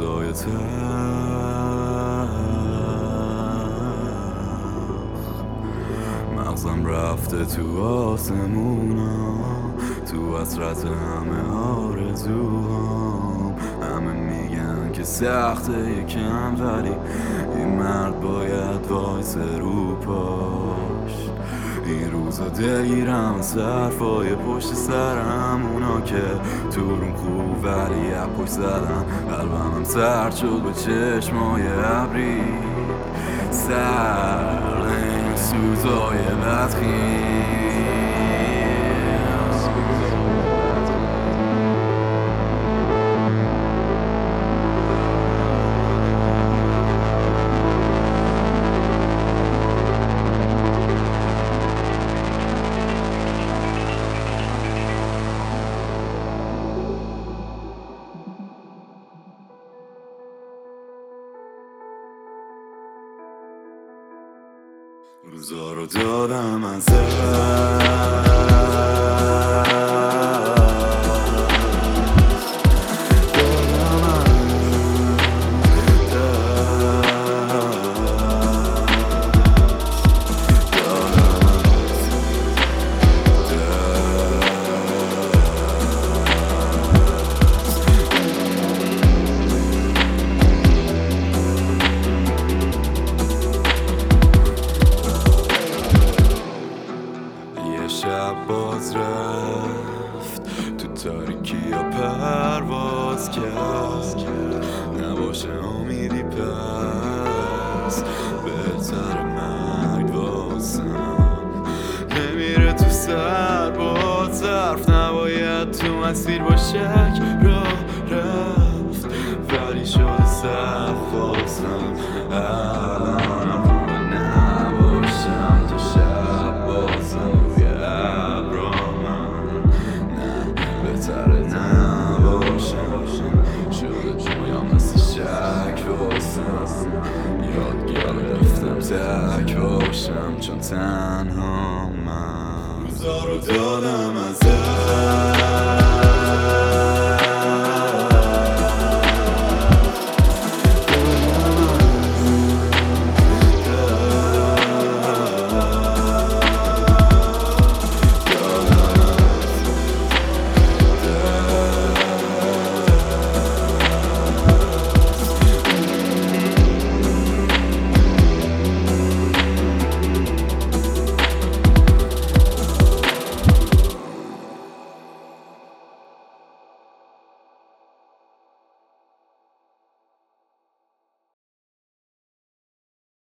روزای مغزم رفته تو آسمونا، تو حسرت همه آرزوهام. همه میگن که سخته یکم، ولی این مرد باید وایسه رو پاش. این روزا دلگیرم از حرفای پشت سرم، اونا که تو روم خوب ولی از پشت زدم. قلبم هم سرد شد به چشمای ابری، سرد این سوزای بدخیم. روزا رو دادم از شب باز رفت تو تاریکی یا پرواز کرد، نباشه امیدی پس بهتر مرگ واسم. نمیره تو سر با ظرف، نباید تو مسیر با شک راه رفت، ولی شده سخت واسم. الانم خوبه نباشم تا شب بازم شده جویم مثل شک واسم. یاد گرفتم تک باشم چون تنها من. روزا رو دادم